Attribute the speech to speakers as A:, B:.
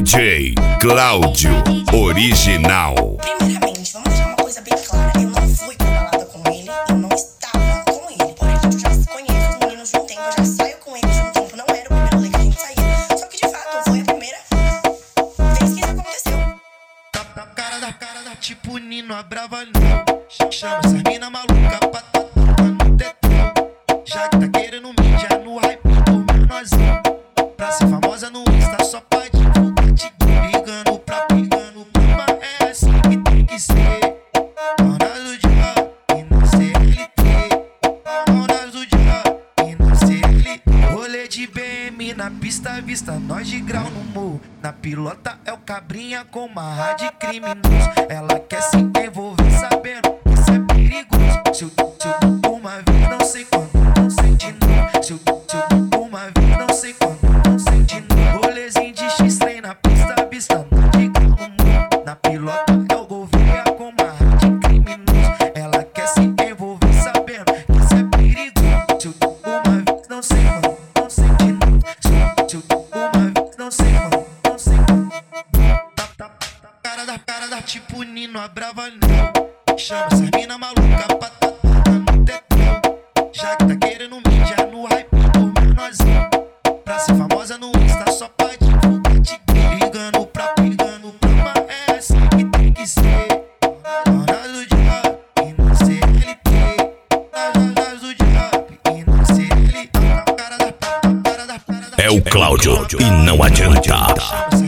A: DJ Cláudio Original.
B: Primeiramente, vamos deixar uma coisa bem clara. Eu não fui pra balada com ele, eu não estava com ele. Porém, eu já conheço os meninos de um tempo, eu já saio com eles de um tempo. Não era o primeiro rolê que a gente saía. Só que de fato foi a primeira vez que isso aconteceu.
C: Cara da tipo Nino, a brava não. Chama essa mina maluca pra tatuar no tetão. Já que tá querendo mídia no hype do menorzinho. Pra ser famosa no Insta só pra divulgar, te brigando pra mas é assim que tem que ser. Dona do dia e não CLT. Dona do dia e não CLT. Rolê de BM na pista, vista nós de grau no morro. Na pilota é o cabrinha com uma rádio criminoso. Ela quer se envolver sabendo que isso é perigoso. Se eu uma vez não sei quando, não sei de novo. Se eu uma vez não sei quando, não sei de novo. Rolezinho de X-Trem na pista, vista nós de grau no morro. Na pilota é o Gouveia com uma rádio criminoso. Ela quer se envolver sabendo que isso é perigoso. Se eu uma vez não sei quando, não sei de novo. Se eu uma vez não sei quando, não sei quando. Cara da tipo Nino, a brava não. Chama essa mina maluca pra tatuar no tetão. Já que tá querendo mídia no hype do menorzinho. Pra ser famosa no Insta só pra divulgar, te brigando pra mas é assim que tem que ser. Dona do dia e não CLT. Dona do dia e não CLT.
A: É o Cláudio e não adianta.